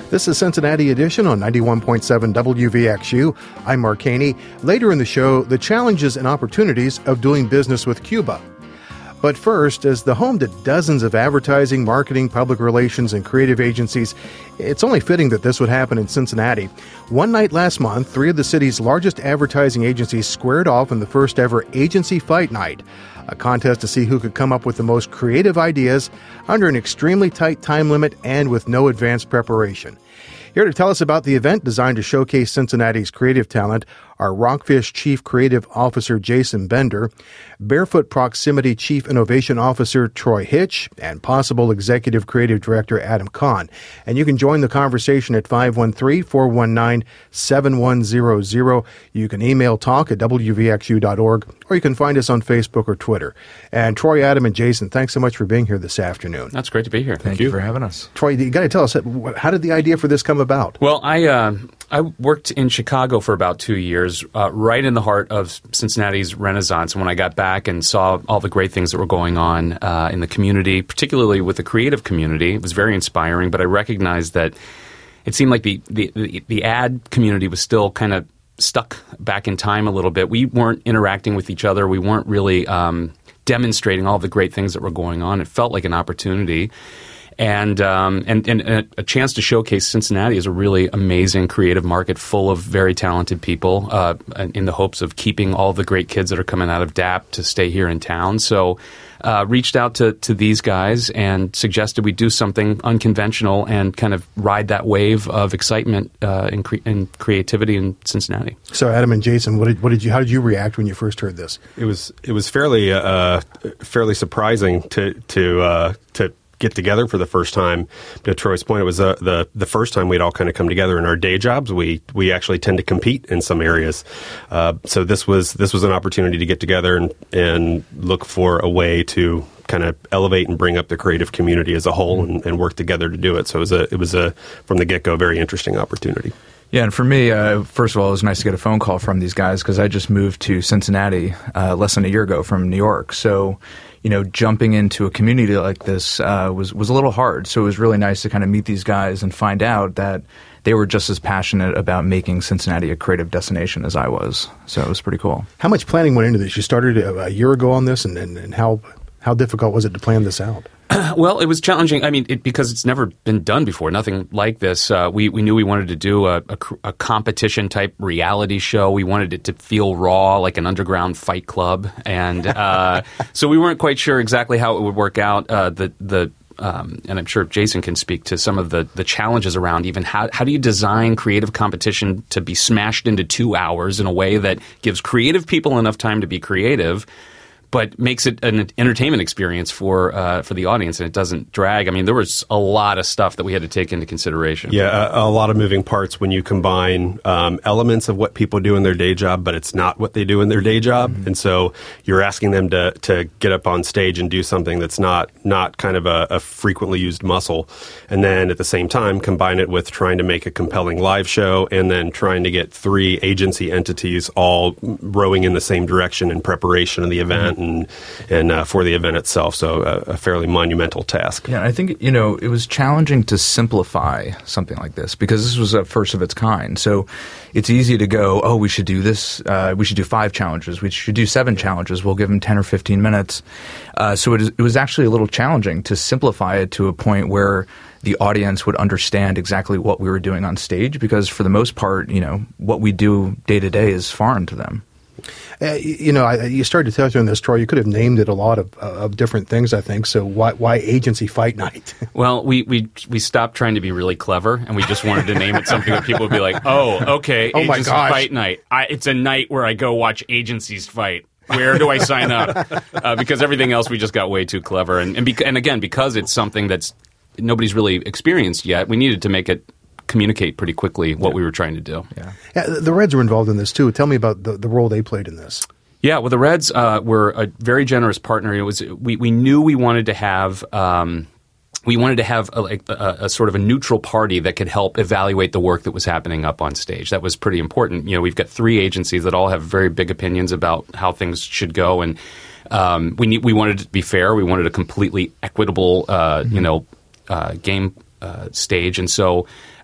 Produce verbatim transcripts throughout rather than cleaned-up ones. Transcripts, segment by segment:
This is Cincinnati Edition on ninety-one point seven W V X U. I'm Mark Haney. Later in the show, the challenges and opportunities of doing business with Cuba. But first, as the home to dozens of advertising, marketing, public relations, and creative agencies, it's only fitting that this would happen in Cincinnati. One night last month, three of the city's largest advertising agencies squared off in the first ever Agency Fight Night, a contest to see who could come up with the most creative ideas under an extremely tight time limit and with no advanced preparation. Here to tell us about the event designed to showcase Cincinnati's creative talent are Rockfish Chief Creative Officer Jason Bender, Barefoot Proximity Chief Innovation Officer Troy Hitch, and Possible Executive Creative Director Adam Kahn. And you can join the conversation at five one three, four one nine, seven one zero zero. You can email talk at w v x u dot org, or you can find us on Facebook or Twitter. And Troy, Adam, and Jason, thanks so much for being here this afternoon. That's great to be here. Thank, Thank you you for having us. Troy, you got to tell us, how did the idea for this come about? Well, I uh, I worked in Chicago for about two years, uh, right in the heart of Cincinnati's Renaissance. And when I got back and saw all the great things that were going on uh, in the community, particularly with the creative community, it was very inspiring. But I recognized that it seemed like the, the, the, the ad community was still kind of stuck back in time a little bit. We weren't interacting with each other. We weren't really um, demonstrating all the great things that were going on. It felt like an opportunity. And, um, and and a chance to showcase Cincinnati as a really amazing creative market full of very talented people uh, in the hopes of keeping all the great kids that are coming out of D A P to stay here in town. So uh, reached out to, to these guys and suggested we do something unconventional and kind of ride that wave of excitement uh, and, cre- and creativity in Cincinnati. So Adam and Jason, what did, what did you? How did you react when you first heard this? It was it was fairly uh, fairly surprising to to uh, to. get together for the first time. To Troy's point, it was uh, the the first time we'd all kind of come together in our day jobs. We we actually tend to compete in some areas, uh, so this was this was an opportunity to get together and and look for a way to kind of elevate and bring up the creative community as a whole and, and work together to do it. So it was a it was a from the get go very interesting opportunity. Yeah, and for me, uh, first of all, it was nice to get a phone call from these guys because I just moved to Cincinnati uh, less than a year ago from New York. So, you know, jumping into a community like this uh, was, was a little hard. So it was really nice to kind of meet these guys and find out that they were just as passionate about making Cincinnati a creative destination as I was. So it was pretty cool. How much planning went into this? You started a, a year ago on this, and, and, and how how difficult was it to plan this out? Well, it was challenging. I mean, it, because it's never been done before, nothing like this. Uh, we, we knew we wanted to do a, a, a competition-type reality show. We wanted it to feel raw, like an underground fight club. And uh, so we weren't quite sure exactly how it would work out. Uh, the the um, and I'm sure Jason can speak to some of the, the challenges around even how, how do you design creative competition to be smashed into two hours in a way that gives creative people enough time to be creative, but makes it an entertainment experience for uh, for the audience, and it doesn't drag. I mean, there was a lot of stuff that we had to take into consideration. Yeah, a, a lot of moving parts when you combine um, elements of what people do in their day job, but it's not what they do in their day job. Mm-hmm. And so you're asking them to to get up on stage and do something that's not not kind of a, a frequently used muscle. And then at the same time, combine it with trying to make a compelling live show and then trying to get three agency entities all rowing in the same direction in preparation of the event. Mm-hmm. and and uh, for the event itself. So uh, a fairly monumental task. Yeah, I think, you know, it was challenging to simplify something like this because this was a first of its kind. So it's easy to go, oh, we should do this. Uh, we should do five challenges. We should do seven challenges. We'll give them ten or fifteen minutes. Uh, so it, is, it was actually a little challenging to simplify it to a point where the audience would understand exactly what we were doing on stage because for the most part, you know, what we do day to day is foreign to them. Uh, you know, I, you started to touch on this, Troy. You could have named it a lot of, uh, of different things, I think. So why, why Agency Fight Night? Well, we, we we stopped trying to be really clever, and we just wanted to name it something that people would be like, oh, okay, oh Agency my gosh. Fight Night. I, it's a night where I go watch agencies fight. Where do I sign up? Uh, because everything else, we just got way too clever. And and, bec- and again, because it's something that's nobody's really experienced yet, we needed to make it communicate pretty quickly what yeah. we were trying to do. Yeah. yeah, the Reds were involved in this too. Tell me about the, the role they played in this. Yeah, well, the Reds uh, were a very generous partner. It was we, we knew we wanted to have um, we wanted to have a, like a, a sort of a neutral party that could help evaluate the work that was happening up on stage. That was pretty important. You know, we've got three agencies that all have very big opinions about how things should go, and um, we need, we wanted it to be fair. We wanted a completely equitable, uh, mm-hmm. you know, uh, game uh, stage, and so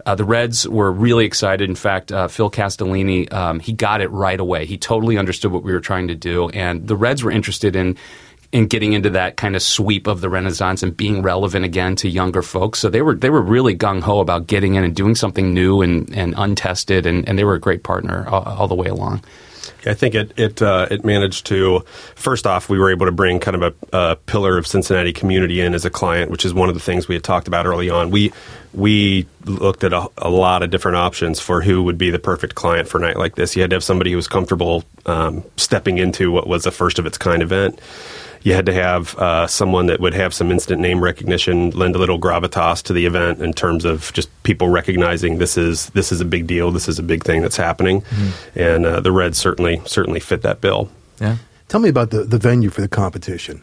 Uh, the Reds were really excited. In fact, uh, Phil Castellini, um, he got it right away. He totally understood what we were trying to do, and the Reds were interested in in getting into that kind of sweep of the Renaissance and being relevant again to younger folks. So they were they were really gung-ho about getting in and doing something new and, and untested, and, and they were a great partner all, all the way along. I think it it uh, it managed to, first off, we were able to bring kind of a, a pillar of Cincinnati community in as a client, which is one of the things we had talked about early on. We we looked at a, a lot of different options for who would be the perfect client for a night like this. You had to have somebody who was comfortable um, stepping into what was a first-of-its-kind event. You had to have uh, someone that would have some instant name recognition, lend a little gravitas to the event in terms of just people recognizing this is this is a big deal, this is a big thing that's happening, mm-hmm. and uh, the Reds certainly certainly fit that bill. Yeah. Tell me about the, the venue for the competition.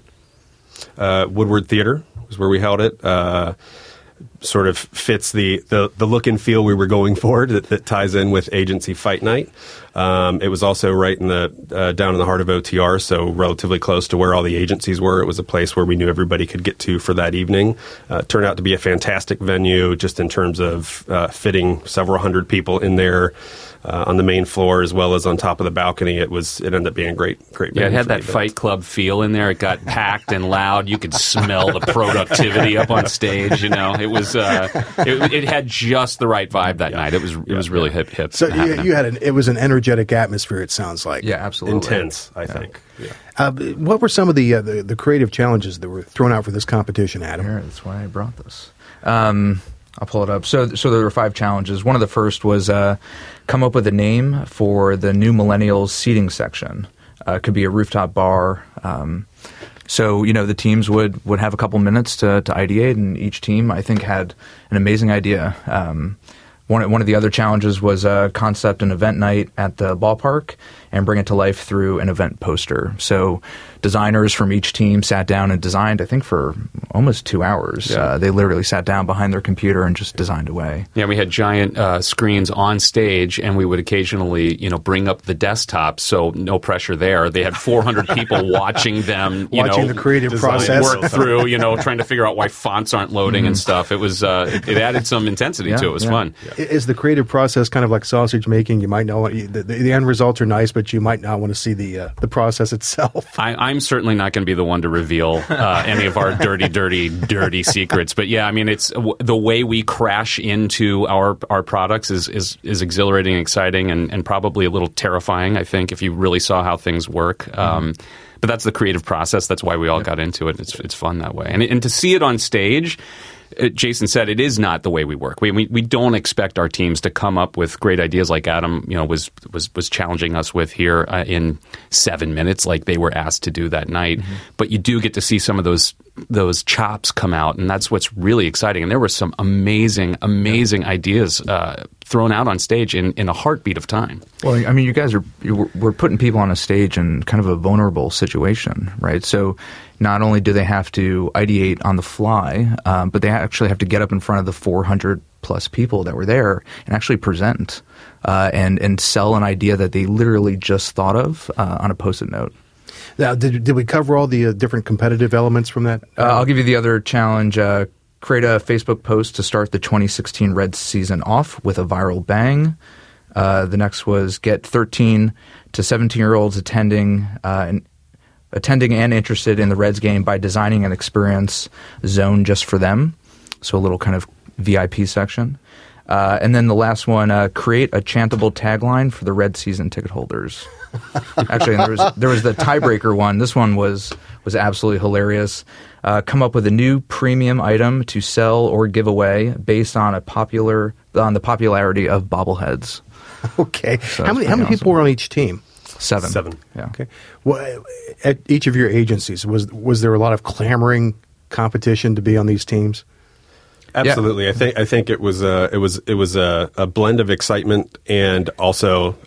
Uh, Woodward Theater was where we held it. Uh, sort of fits the, the, the look and feel we were going for that, that ties in with Agency Fight Night. Um, it was also right in the uh, down in the heart of O T R, so relatively close to where all the agencies were. It was a place where we knew everybody could get to for that evening. Uh, turned out to be a fantastic venue just in terms of uh, fitting several hundred people in there. Uh, on the main floor as well as on top of the balcony. It was. It ended up being a great, great. Yeah, it had that event. Fight Club feel in there. It got packed and loud. You could smell the productivity up on stage. You know, it was. Uh, it, it had just the right vibe that yeah. night. It was. It yeah. was really hip, hip. So you, you had an. It was an energetic atmosphere. It sounds like. Yeah, absolutely. Intense. I yeah. think. Yeah. Uh, what were some of the, uh, the the creative challenges that were thrown out for this competition, Adam? Here, that's why I brought this. Um, I'll pull it up. So, so there were five challenges. One of the first was uh, come up with a name for the new millennials seating section. Uh, it could be a rooftop bar. Um, so, you know, the teams would, would have a couple minutes to, to ideate, and each team, I think, had an amazing idea. Um, one, one of the other challenges was a concept an event night at the ballpark and bring it to life through an event poster. So designers from each team sat down and designed, I think, for almost two hours. Yeah. Uh, they literally sat down behind their computer and just designed away. Yeah, we had giant uh, screens on stage, and we would occasionally, you know, bring up the desktop, so no pressure there. They had four hundred people watching them, you watching know, the creative process, work through, you know, trying to figure out why fonts aren't loading mm-hmm. and stuff. It was, uh, it, it added some intensity yeah, to it. It was yeah. fun. Yeah. Is the creative process kind of like sausage making? You might know the, the, the end results are nice, but you might not want to see the uh, the process itself. I, I'm certainly not going to be the one to reveal uh, any of our dirty, dirty, dirty secrets. But yeah, I mean, it's w- the way we crash into our our products is is, is exhilarating, and exciting, and, and probably a little terrifying, I think, if you really saw how things work. Mm-hmm. Um, but that's the creative process. That's why we all yep. got into it. It's it's fun that way, and and to see it on stage. Jason said it is not the way we work. We, we we don't expect our teams to come up with great ideas like Adam, you know, was was was challenging us with here uh, in seven minutes, like they were asked to do that night. Mm-hmm. But you do get to see some of those those chops come out, and that's what's really exciting. And there were some amazing, amazing yeah. ideas uh, thrown out on stage in, in a heartbeat of time. Well, I mean, you guys are you, we're putting people on a stage in kind of a vulnerable situation, right? So not only do they have to ideate on the fly, um, but they actually have to get up in front of the four hundred plus people that were there and actually present uh, and and sell an idea that they literally just thought of uh, on a Post-it note. Now, did did we cover all the uh, different competitive elements from that? Uh, I'll give you the other challenge. Uh, create a Facebook post to start the twenty sixteen Reds season off with a viral bang. Uh, the next was get thirteen to seventeen-year-olds attending uh, and attending and interested in the Reds game by designing an experience zone just for them. So a little kind of V I P section. Uh, and then the last one, uh, create a chantable tagline for the Red season ticket holders. Actually, there was there was the tiebreaker one. This one was was absolutely hilarious. Uh, come up with a new premium item to sell or give away based on a popular on the popularity of bobbleheads. Okay, so how many how many awesome. people were on each team? Seven. Seven. Yeah. Okay. Well, at each of your agencies, was was there a lot of clamoring competition to be on these teams? Absolutely, yeah. I think I think it was a it was it was a, a blend of excitement and also uh,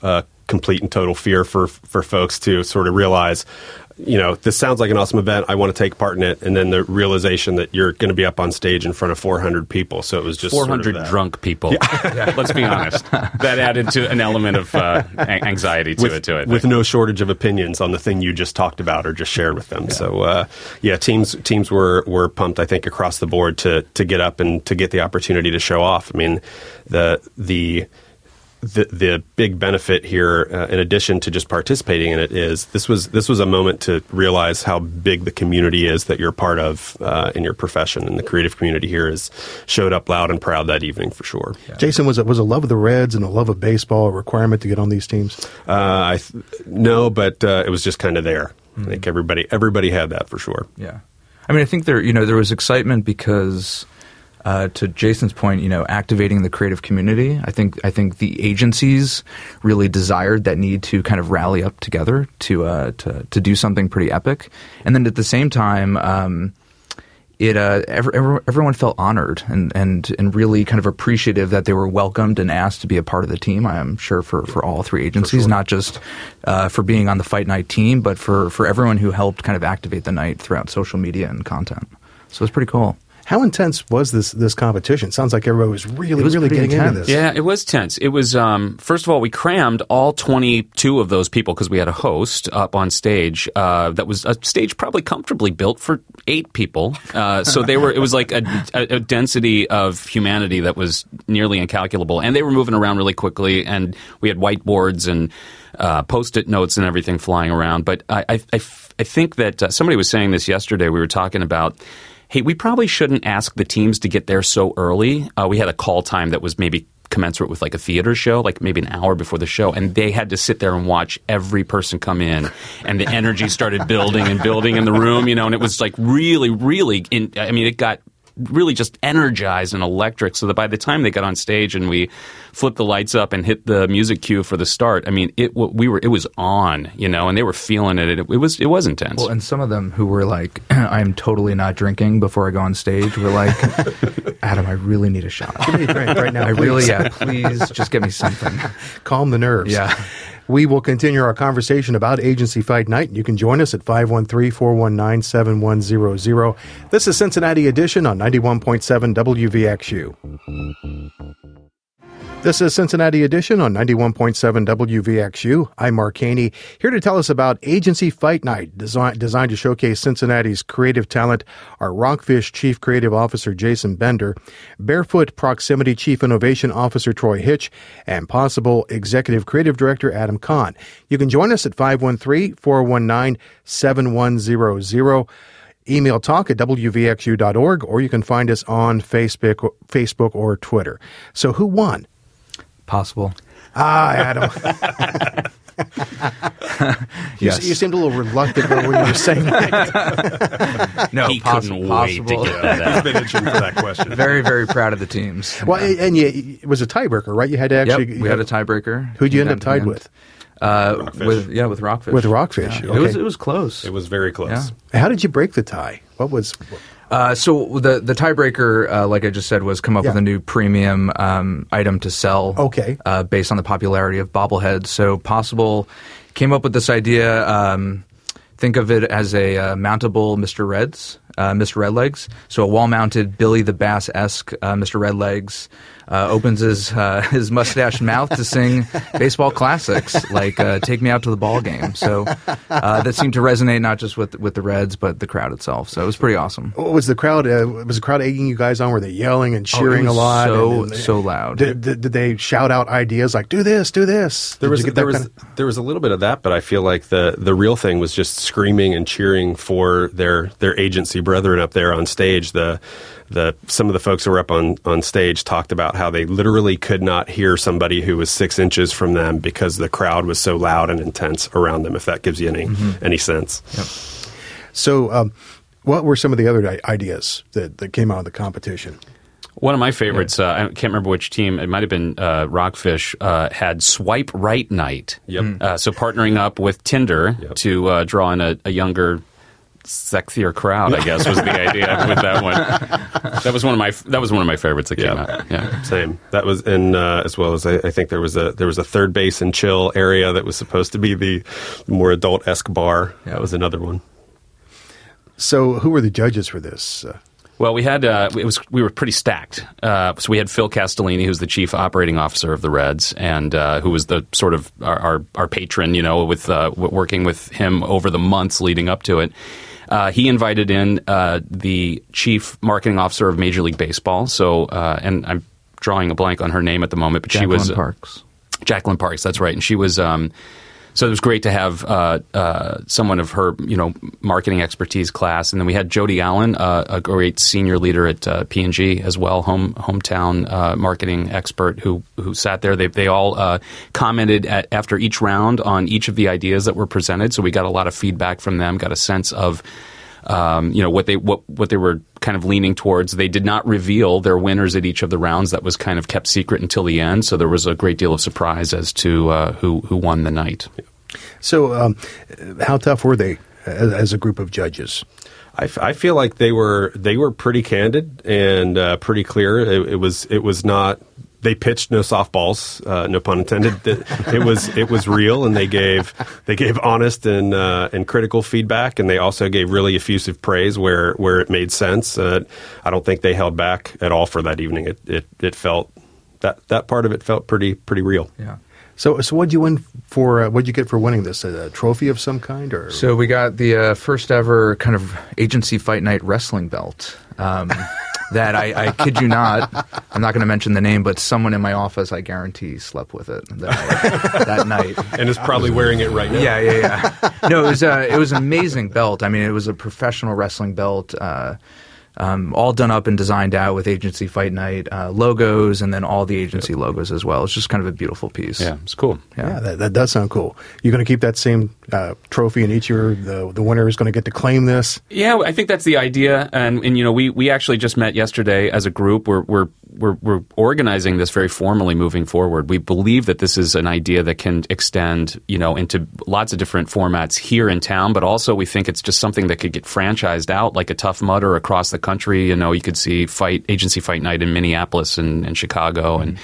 complete and total fear for for folks to sort of realize, you know, this sounds like an awesome event. I want to take part in it. And then the realization that you're going to be up on stage in front of four hundred people. So it was just four hundred sort of drunk people. Yeah. Let's be honest. That added to an element of uh, anxiety to with, it, to it. With no shortage of opinions on the thing you just talked about or just shared with them. Yeah. So, uh, yeah, teams teams were, were pumped, I think, across the board to to get up and to get the opportunity to show off. I mean, the the... The, the big benefit here, uh, in addition to just participating in it, is this was this was a moment to realize how big the community is that you're part of uh, in your profession, and the creative community here has showed up loud and proud that evening for sure. Yeah. Jason, was it was a love of the Reds and a love of baseball a requirement to get on these teams? Uh, I th- no, but uh, it was just kind of there. Mm-hmm. I think everybody everybody had that for sure. Yeah, I mean, I think there you know there was excitement because. Uh, to Jason's point, you know, activating the creative community. I think I think the agencies really desired that need to kind of rally up together to uh, to to do something pretty epic. And then at the same time, um, it uh, every, every, everyone felt honored and, and and really kind of appreciative that they were welcomed and asked to be a part of the team. I am sure for, for all three agencies, sure. Not just uh, for being on the Fight Night team, but for, for everyone who helped kind of activate the night throughout social media and content. So it's pretty cool. How intense was this this competition? Sounds like everybody was really, was really getting intense. into this. Yeah, it was tense. It was, um, first of all, we crammed all twenty-two of those people because we had a host up on stage. Uh, that was a stage probably comfortably built for eight people. Uh, so they were. It was like a, a, a density of humanity that was nearly incalculable. And they were moving around really quickly, and we had whiteboards and uh, Post-it notes and everything flying around. But I, I, I, I think that uh, somebody was saying this yesterday. We were talking about, hey, we probably shouldn't ask the teams to get there so early. Uh, we had a call time that was maybe commensurate with like a theater show, like maybe an hour before the show, and they had to sit there and watch every person come in, and the energy started building and building in the room, you know, and it was like really, really, in, I mean, it got really just energized and electric, so that by the time they got on stage and we flipped the lights up and hit the music cue for the start, I mean, it we were it was on, you know, and they were feeling it. It, it was it was intense. Well, and some of them who were like, "I'm totally not drinking before I go on stage," were like, "Adam, I really need a shot. Give me a drink right now. I really, yeah, please, just get me something. Calm the nerves." Yeah. We will continue our conversation about Agency Fight Night. You can join us at five one three, four one nine, seven one zero zero. This is Cincinnati Edition on ninety-one point seven W V X U. This is Cincinnati Edition on ninety-one point seven W V X U. I'm Mark Haney, here to tell us about Agency Fight Night, design, designed to showcase Cincinnati's creative talent, our Rockfish Chief Creative Officer Jason Bender, Barefoot Proximity Chief Innovation Officer Troy Hitch, and Possible Executive Creative Director Adam Kahn. You can join us at five one three, four one nine, seven one zero zero. Email talk at w v x u dot org, or you can find us on Facebook, Facebook or Twitter. So who won? Possible. Ah, Adam. you, Yes. you seemed a little reluctant when you were saying that. No, he poss- couldn't possible. wait to get to that. I've been itching for that question. Very, very proud of the teams. Well, and you, it was a tiebreaker, right? You had to actually. Yep, we had a tiebreaker. Who'd you end Came up down to the tied end. with? Uh, Rockfish. with yeah, with Rockfish. With Rockfish. Yeah. Okay. It was it was close. It was very close. Yeah. How did you break the tie? What was? Uh, so the the tiebreaker, uh, like I just said, was come up Yeah. with a new premium um, item to sell. Okay. Uh, based on the popularity of bobbleheads. So Possible came up with this idea. Um, think of it as a uh, mountable Mister Reds, uh, Mister Redlegs. So a wall-mounted Billy the Bass-esque uh, Mister Redlegs uh, opens his uh, his mustached mouth to sing baseball classics like uh, "Take Me Out to the Ball Game." So uh, that seemed to resonate not just with with the Reds but the crowd itself. So it was pretty awesome. What was the crowd? Uh, was the crowd egging you guys on? Were they yelling and cheering Oh, it was a lot? So and, and, so loud. Did, did, did they shout out ideas like "Do this, do this"? There Did was you get there that was kind of- there was a little bit of that, but I feel like the the real thing was just screaming and cheering for their their agency brethren up there on stage. The the some of the folks who were up on, on stage talked about how they literally could not hear somebody who was six inches from them because the crowd was so loud and intense around them. If that gives you any Mm-hmm. any sense. Yep. So, um, what were some of the other i- ideas that, that came out of the competition? One of my favorites, uh, I can't remember which team, it might have been uh, Rockfish, uh, had Swipe Right Night. Yep. Uh, so partnering up with Tinder Yep. to uh, draw in a, a younger sexier crowd, I guess, was the idea with that one. That was one of my that was one of my favorites that came Yeah. out. Yeah, Same. That was, and uh, as well as I, I think there was a there was a third base and chill area that was supposed to be the more adult-esque bar. That was another one. So, who were the judges for this? Uh, Well, we had uh, it was we were pretty stacked. Uh, so we had Phil Castellini, who's the chief operating officer of the Reds, and uh, who was the sort of our our, our patron, you know, with uh, working with him over the months leading up to it. Uh, he invited in uh, the chief marketing officer of Major League Baseball. So, uh, and I'm drawing a blank on her name at the moment, but Jacqueline she was Parks. Jacqueline Parks. That's right, and she was. Um, So it was great to have uh, uh, someone of her, you know, marketing expertise class, and then we had Jody Allen, uh, a great senior leader at uh, P and G as well, home hometown uh, marketing expert who who sat there. They they all uh, commented at, after each round on each of the ideas that were presented. So we got a lot of feedback from them, got a sense of um, you know what they what what they were kind of leaning towards. They did not reveal their winners at each of the rounds. That was kind of kept secret until the end. So there was a great deal of surprise as to uh, who who won the night. so, um, how tough were they as, as a group of judges? I, f- I feel like they were they were pretty candid and uh, pretty clear. It, it was it was not. They pitched no softballs, uh, no pun intended. It was it was real, and they gave they gave honest and uh, and critical feedback, and they also gave really effusive praise where, where it made sense. Uh, I don't think they held back at all for that evening. It it, it felt that that part of it felt pretty pretty real. Yeah. So, so what'd you win for? Uh, what'd you get for winning this? A, a trophy of some kind, or So we got the uh, first ever kind of agency fight night wrestling belt. Um, that I, I kid you not, I'm not going to mention the name, but someone in my office, I guarantee, slept with it that, that night. And is probably wearing it right now. Yeah, yeah, yeah. No, it was uh, it was an amazing belt. I mean, it was a professional wrestling belt. Uh, Um, all done up and designed out with Agency Fight Night uh, logos, and then all the agency logos as well. It's just kind of a beautiful piece. Yeah, it's cool. yeah, yeah that, that does sound cool. You're going to keep that same uh, trophy, and each year the the winner is going to get to claim this. Yeah, I think that's the idea, and and you know we, we actually just met yesterday as a group. We're we're we're we're organizing this very formally moving forward. We believe that this is an idea that can extend, you know, into lots of different formats here in town, but also we think it's just something that could get franchised out, like a Tough Mudder across the country. You know, you could see fight agency fight night in Minneapolis and, and Chicago, and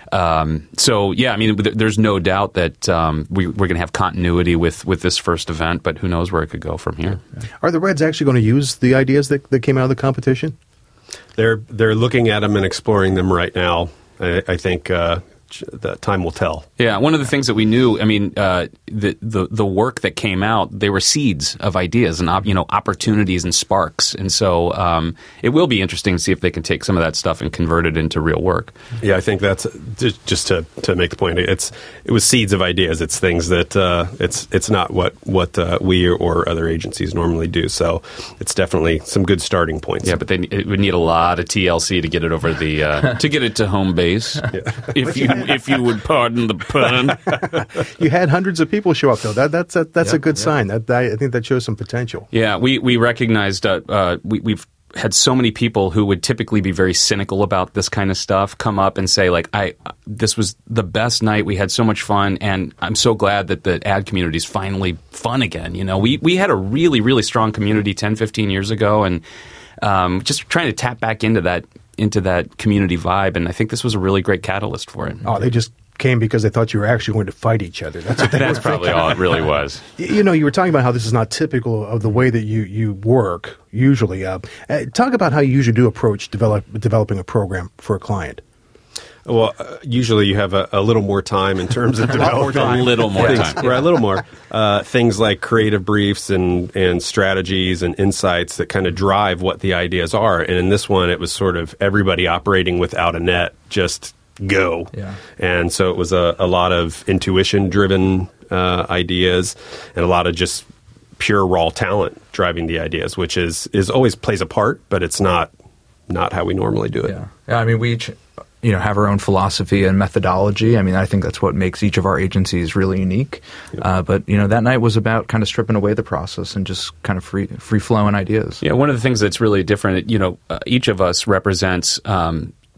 um, so yeah, I mean, there's no doubt that um, we, we're going to have continuity with with this first event, but who knows where it could go from here. Are the Reds actually going to use the ideas that, that came out of the competition? They're they're looking at them and exploring them right now. I, I think uh, that time will tell. Yeah, one of the things that we knew, I mean, uh, the, the the work that came out, they were seeds of ideas and op, you know opportunities and sparks, and so um, it will be interesting to see if they can take some of that stuff and convert it into real work. Yeah, I think that's just to, to make the point. It's it was seeds of ideas. It's things that uh, it's it's not what what uh, we or other agencies normally do. So it's definitely some good starting points. Yeah, but they, it would need a lot of T L C to get it over the uh, to get it to home base. If you if you would pardon the pun. You had hundreds of people show up, though. That that's a, that's Yeah, a good yeah. sign. That, that I think that shows some potential. Yeah, we we recognized uh, uh, we, we've had so many people who would typically be very cynical about this kind of stuff come up and say, like, I this was the best night. We had so much fun, and I'm so glad that the ad community is finally fun again. You know, we we had a really really strong community ten, fifteen years ago, and um, just trying to tap back into that into that community vibe, and I think this was a really great catalyst for it. Oh, they just came because they thought you were actually going to fight each other. That's what they That's were probably thinking. all it really was. You know, you were talking about how this is not typical of the way that you, you work usually. Uh, uh, talk about how you usually do approach develop, developing a program for a client. Well, uh, usually you have a, a little more time in terms of developing A little more things, time. right, a little more uh, things like creative briefs and and strategies and insights that kind of drive what the ideas are. And in this one, it was sort of everybody operating without a net, just go. Yeah. And so it was a, a lot of intuition-driven uh, ideas and a lot of just pure raw talent driving the ideas, which is is always plays a part, but it's not not how we normally do it. Yeah. Yeah, I mean, we each, you know, have our own philosophy and methodology. I mean, I think that's what makes each of our agencies really unique. Uh, but, you know, that night was about kind of stripping away the process and just kind of free free flowing ideas. Yeah, one of the things that's really different, you know, uh, each of us represents um,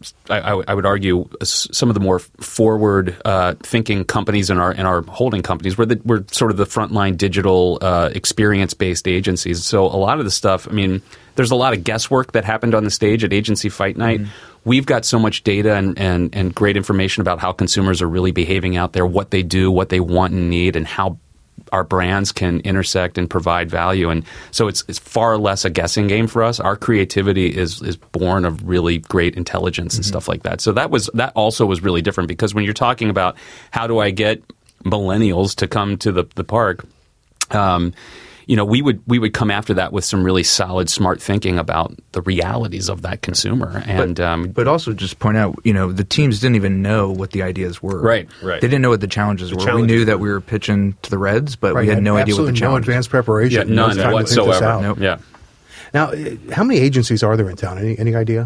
I, I, w- I would argue s- some of the more forward uh, thinking companies in our in our holding companies. We're the, we're sort of the frontline digital uh, experience based agencies. So a lot of the stuff, I mean, there's a lot of guesswork that happened on the stage at Agency Fight Night. Mm-hmm. We've got so much data and, and, and great information about how consumers are really behaving out there, what they do, what they want and need, and how our brands can intersect and provide value. And so it's, it's far less a guessing game for us. Our creativity is is born of really great intelligence and mm-hmm. stuff like that. So that was that also was really different, because when you're talking about how do I get millennials to come to the, the park, um, you know, we would we would come after that with some really solid, smart thinking about the realities of that consumer. And but, um, but also just point out, you know, the teams didn't even know what the ideas were. Right, right. They didn't know what the challenges the were. Challenges we knew that were. we were pitching to the Reds, but Right, we had no idea what the absolutely challenge no advanced preparation. yeah, none No time to think this whatsoever. out. Nope. Yeah. Now, uh, how many agencies are there in town? Any any idea?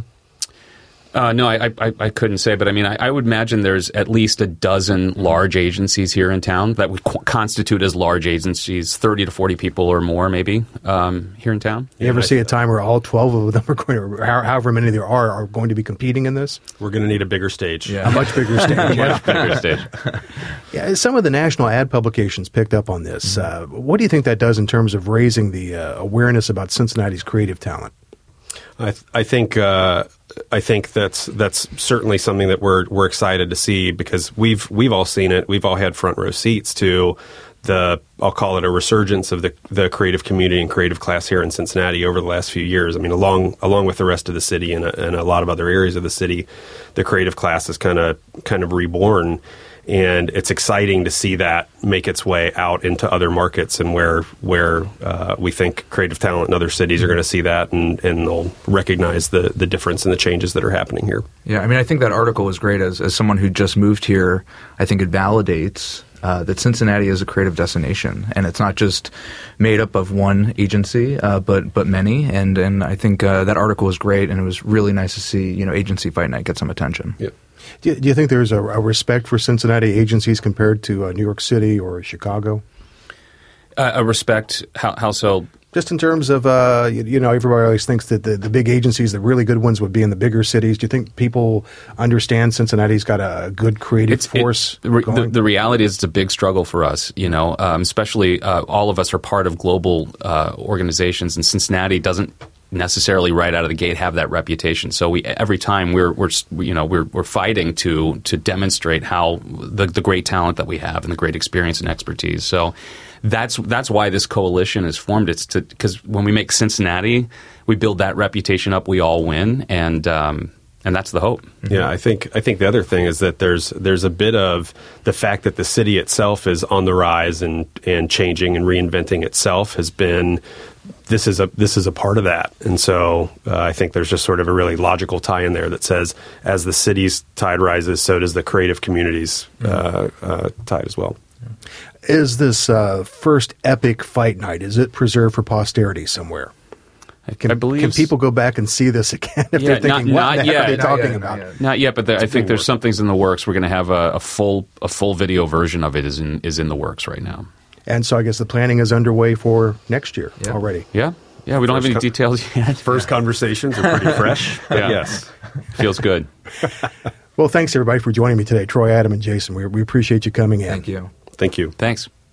Uh, no, I, I I couldn't say, but I mean, I, I would imagine there's at least a dozen large agencies here in town that would qu- constitute as large agencies, thirty to forty people or more, maybe um, here in town. You ever see a time where all twelve of them are going to, or however many there are, are going to be competing in this? We're going to need a bigger stage. Yeah. A much bigger stage. Much bigger stage. Yeah, some of the national ad publications picked up on this. Uh, what do you think that does in terms of raising the uh, awareness about Cincinnati's creative talent? I, th- I think uh, I think that's that's certainly something that we're we're excited to see, because we've we've all seen it. We've all had front row seats to the, I'll call it a resurgence of the the creative community and creative class here in Cincinnati over the last few years. I mean, along along with the rest of the city and a, and a lot of other areas of the city, the creative class is kind of kind of reborn. And it's exciting to see that make its way out into other markets, and where where uh, we think creative talent in other cities are going to see that, and, and they'll recognize the, the difference and the changes that are happening here. Yeah, I mean, I think that article was great. As as someone who just moved here, I think it validates uh, that Cincinnati is a creative destination, and it's not just made up of one agency, uh, but but many. And and I think uh, that article was great, and it was really nice to see, you know, Agency Fight Night get some attention. Yep. Do you, do you think there's a, a respect for Cincinnati agencies compared to uh, New York City or Chicago? Uh, a respect, how, how so? Just in terms of, uh, you, you know, everybody always thinks that the, the big agencies, the really good ones, would be in the bigger cities. Do you think people understand Cincinnati's got a good creative It's, force it, the, re- going? the, the reality is it's a big struggle for us, you know, um, especially uh, all of us are part of global uh, organizations, and Cincinnati doesn't necessarily right out of the gate have that reputation. So we every time we're we're you know we're we're fighting to to demonstrate how the the great talent that we have and the great experience and expertise. So that's that's why this coalition is formed. It's to because when we make Cincinnati, we build that reputation up, we all win, and um, and that's the hope. Yeah, I think I think the other thing is that there's there's a bit of the fact that the city itself is on the rise and and changing and reinventing itself has been. This is a this is a part of that, and so uh, I think there's just sort of a really logical tie in there that says, as the city's tide rises, so does the creative community's uh, uh, tide as well. Is this uh, first epic fight night, is it preserved for posterity somewhere? Can, I believe can people go back and see this again if Yeah, they're thinking, not- what not the heck yet. are they Not talking yet, about? not yet. Not yet, but there, I think being there's worked. some things in the works. We're going to have a, a full a full video version of it is in is in the works right now. And so I guess the planning is underway for next year Yeah. already. Yeah, yeah. We don't have any co- details yet. First conversations are pretty fresh, but Yeah. yes. Feels good. Well, thanks everybody for joining me today. Troy, Adam, and Jason, we, we appreciate you coming in. Thank you. Thank you. Thanks.